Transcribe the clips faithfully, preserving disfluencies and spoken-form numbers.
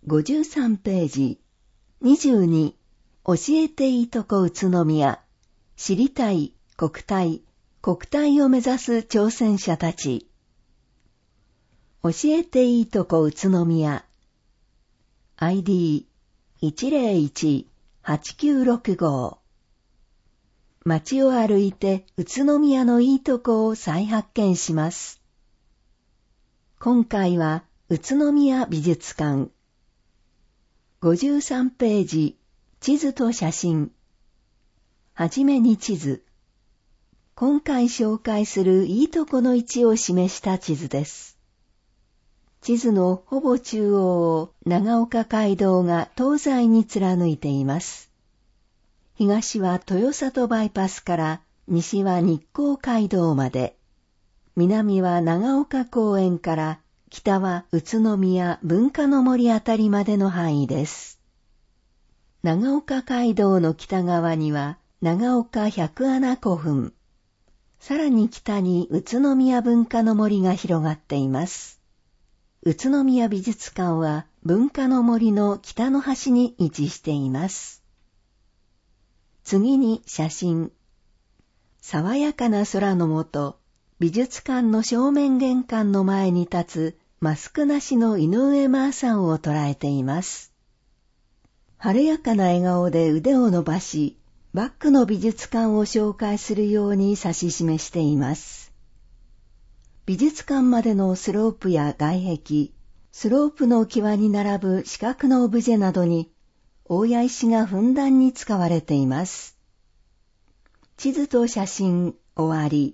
ごじゅうさんページ。にじゅうに、教えていいとこ宇都宮。知りたい、国体、国体を目指す挑戦者たち。教えていいとこ宇都宮。アイディー いちゼロいち はちきゅうろくご。街を歩いて宇都宮のいいとこを再発見します。今回は宇都宮美術館。ごじゅうさんページ。地図と写真。はじめに地図。今回紹介するいいとこの位置を示した地図です。地図のほぼ中央を長岡街道が東西に貫いています。東は豊里バイパスから西は日光街道まで、南は長岡公園から北は宇都宮文化の森あたりまでの範囲です。長岡街道の北側には長岡百穴古墳、さらに北に宇都宮文化の森が広がっています。宇都宮美術館は文化の森の北の端に位置しています。次に写真。爽やかな空の下、美術館の正面玄関の前に立つマスクなしの井上真さんを捉えています。晴れやかな笑顔で腕を伸ばし、バックの美術館を紹介するように指し示しています。美術館までのスロープや外壁、スロープの際に並ぶ四角のオブジェなどに、大谷石がふんだんに使われています。地図と写真終わり。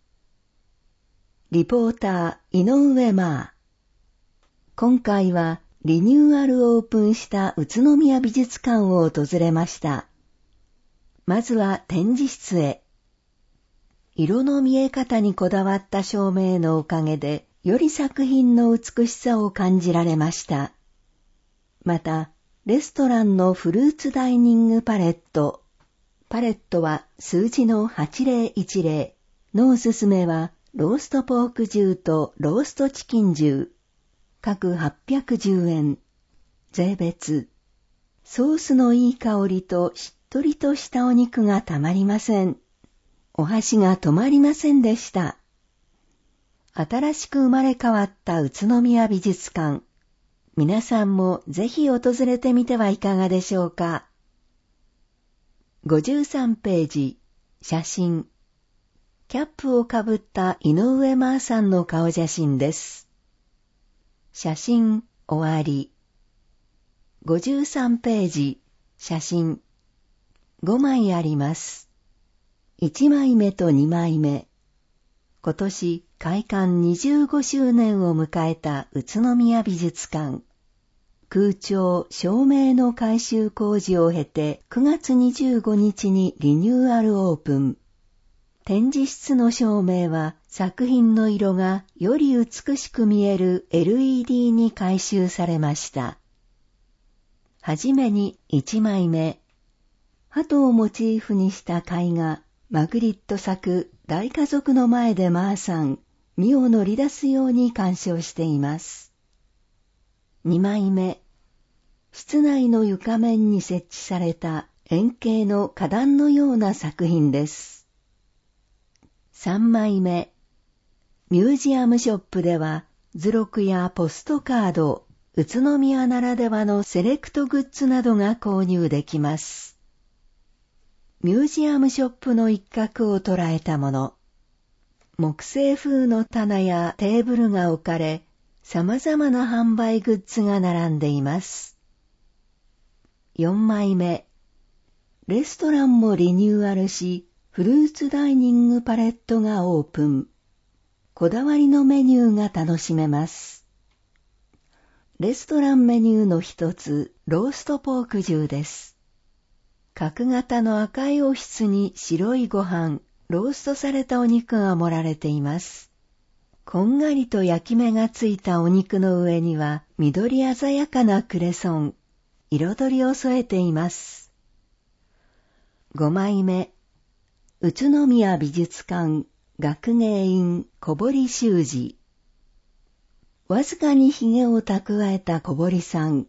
リポーター井上真。今回はリニューアルオープンした宇都宮美術館を訪れました。まずは展示室へ。色の見え方にこだわった照明のおかげで、より作品の美しさを感じられました。また、レストランのフルーツダイニングパレット。パレットは数字のはちぜろいちぜろのおすすめはローストポーク重とローストチキン重。各はっぴゃくじゅうえん。税別。ソースのいい香りとしっとりとしたお肉がたまりません。お箸が止まりませんでした。新しく生まれ変わった宇都宮美術館。皆さんもぜひ訪れてみてはいかがでしょうか。ごじゅうさんページ。写真。キャップをかぶった井上真さんの顔写真です。写真終わり。ごじゅうさんページ。写真。ごまいあります。いちまいめとにまいめ。今年開館にじゅうごしゅうねんを迎えた宇都宮美術館。空調・照明の改修工事を経てくがつにじゅうごにちにリニューアルオープン。展示室の照明は作品の色がより美しく見える エルイーディー に改修されました。はじめにいちまいめ。鳩をモチーフにした絵画、マグリット作大家族の前でマーさん、身を乗り出すように鑑賞しています。にまいめ。室内の床面に設置された円形の花壇のような作品です。さんまいめ。ミュージアムショップでは図録やポストカード、宇都宮ならではのセレクトグッズなどが購入できます。ミュージアムショップの一角を捉えたもの。木製風の棚やテーブルが置かれ、様々な販売グッズが並んでいます。よんまいめ。レストランもリニューアルし、フルーツダイニングパレットがオープン。こだわりのメニューが楽しめます。レストランメニューの一つ、ローストポーク重です。角型の赤いおひに白いご飯、ローストされたお肉が盛られています。こんがりと焼き目がついたお肉の上には緑鮮やかなクレソン、彩りを添えています。ごまいめ。宇都宮美術館学芸員小堀修二。わずかに髭を蓄えた小堀さん。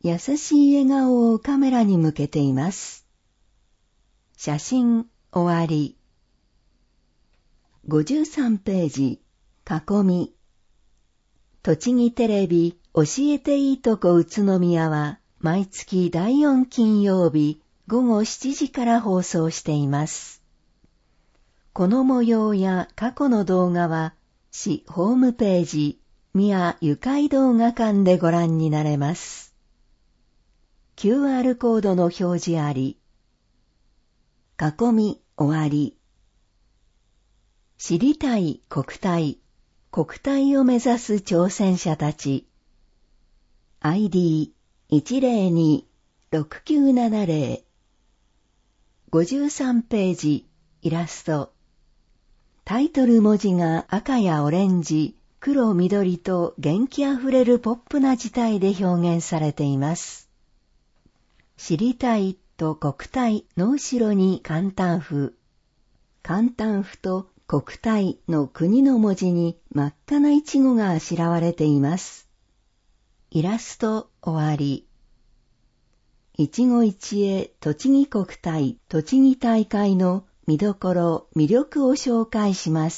優しい笑顔をカメラに向けています。写真終わり。ごじゅうさんページ、囲み。栃木テレビ教えていいとこ宇都宮は毎月だいよん金曜日ごごしちじから放送しています。この模様や過去の動画は市ホームページ宮ゆかい動画館でご覧になれます。キューアール コードの表示あり。囲み終わり。知りたい国体、国体を目指す挑戦者たち。アイディーいちゼロに ろくきゅうななゼロ。ごじゅうさんページ、イラスト。タイトル文字が赤やオレンジ、黒緑と元気あふれるポップな字体で表現されています。知りたいと国体の後ろに簡単符。簡単符と国体の国の文字に真っ赤なイチゴがあしらわれています。イラスト終わり。一期一会栃木国体栃木大会の見どころ魅力を紹介します。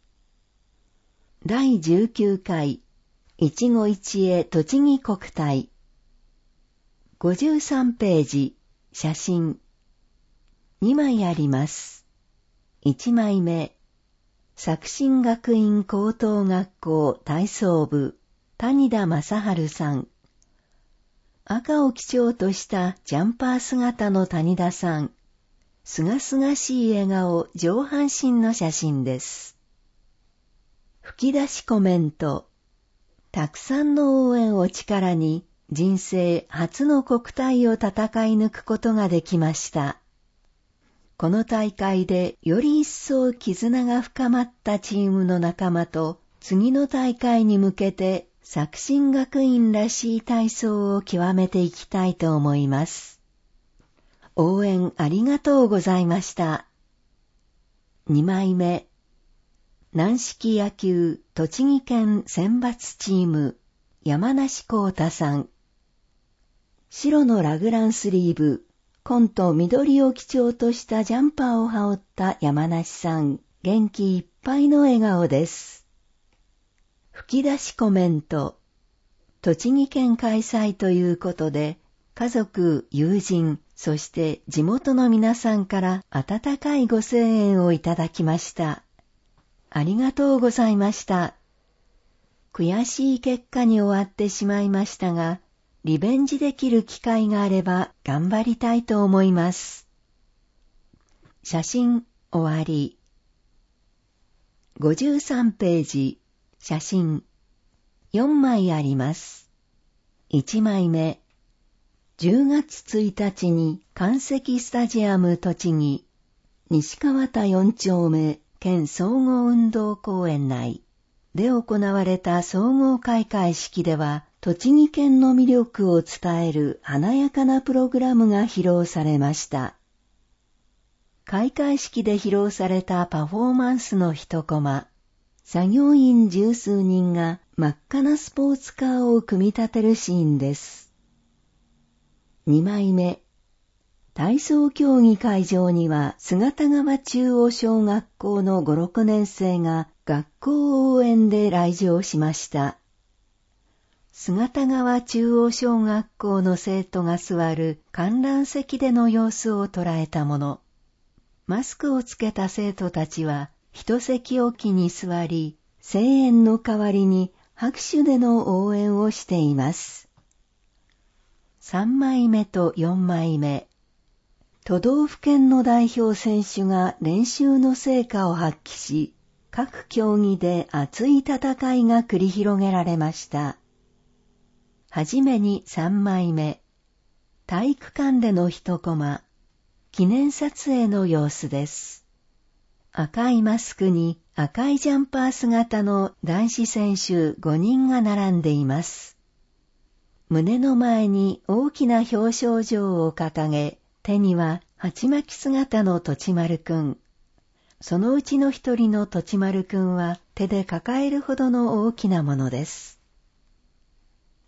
だいじゅうきゅうかい一期一会栃木国体。ごじゅうさんページ、写真。にまいあります。いちまいめ、作新学院高等学校体操部、谷田正治さん。赤を基調としたジャンパー姿の谷田さん。すがすがしい笑顔上半身の写真です。吹き出しコメント。たくさんの応援を力に人生初の国体を戦い抜くことができました。この大会でより一層絆が深まったチームの仲間と次の大会に向けて作新学院らしい体操を極めていきたいと思います。応援ありがとうございました。にまいめ、軟式野球栃木県選抜チーム山梨光太さん。白のラグランスリーブ、紺と緑を基調としたジャンパーを羽織った山梨さん、元気いっぱいの笑顔です。吹き出しコメント。栃木県開催ということで、家族、友人、そして地元の皆さんから温かいご声援をいただきました。ありがとうございました。悔しい結果に終わってしまいましたが、リベンジできる機会があれば頑張りたいと思います。写真終わり。ごじゅうさんページ、写真。よんまいあります。いちまいめ。じゅうがつついたちに関石スタジアム栃木、西川田よん丁目県総合運動公園内で行われた総合開会式では、栃木県の魅力を伝える華やかなプログラムが披露されました。開会式で披露されたパフォーマンスの一コマ、作業員十数人が真っ赤なスポーツカーを組み立てるシーンです。にまいめ、体操競技会場には姿川中央小学校のご、ろくねん生が学校応援で来場しました。姿川中央小学校の生徒が座る観覧席での様子を捉えたもの。マスクをつけた生徒たちは一席おきに座り、声援の代わりに拍手での応援をしています。さんまいめとよんまいめ。都道府県の代表選手が練習の成果を発揮し、各競技で熱い戦いが繰り広げられました。はじめにさんまいめ。体育館での一コマ。記念撮影の様子です。赤いマスクに赤いジャンパー姿の男子選手ごにんが並んでいます。胸の前に大きな表彰状を掲げ、手には鉢巻き姿のとちまるくん。そのうちの一人のとちまるくんは手で抱えるほどの大きなものです。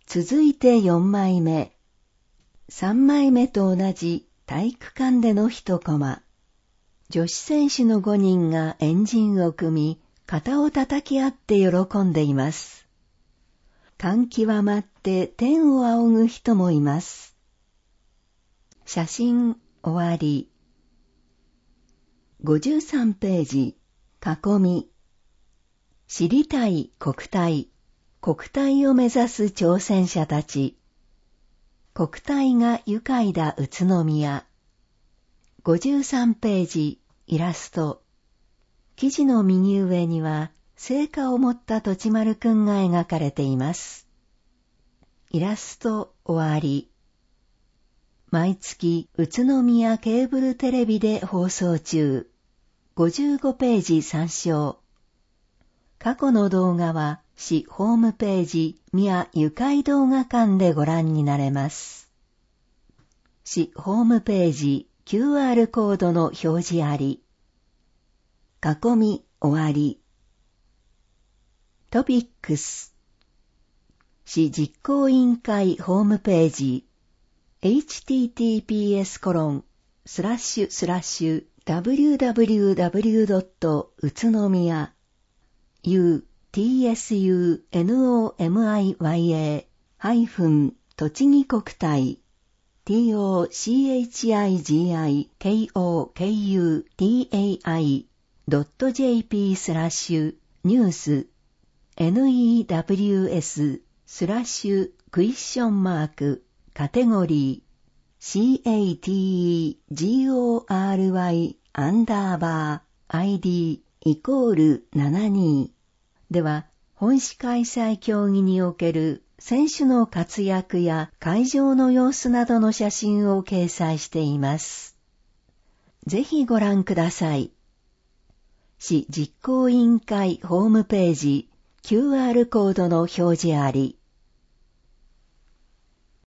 続いてよんまいめ。さんまいめと同じ体育館での一コマ。女子選手のごにんが円陣を組み、肩を叩き合って喜んでいます。感極まって天を仰ぐ人もいます。写真終わり。ごじゅうさんページ、囲み。知りたい国体。国体を目指す挑戦者たち。国体が愉快だ宇都宮。ごじゅうさんページ、イラスト。記事の右上には、聖火を持ったとちまるくんが描かれています。イラスト終わり。毎月、宇都宮ケーブルテレビで放送中。ごじゅうごページ参照。過去の動画は、市ホームページ宮ゆかい動画館でご覧になれます。市ホームページ キューアール コードの表示あり。囲み終わり。トピックス。市実行委員会ホームページ エイチティーティーピーエスコロンスラッシュスラッシュダブリューダブリューダブリュードット宇都宮 Uティーエスユーエヌオーエムアイワイエー ハイフン栃木国体 ティーオーシーエイチアイジーアイケーオーケーユーティーエーアイドットジェーピースラッシュニュース エヌイーダブリューエススラッシュクイッションマークカテゴリー シーエーティージーオーアールワイ アンダーバー アイディー イコールななじゅうにでは、本市開催競技における選手の活躍や会場の様子などの写真を掲載しています。ぜひご覧ください。市実行委員会ホームページ キューアール コードの表示あり。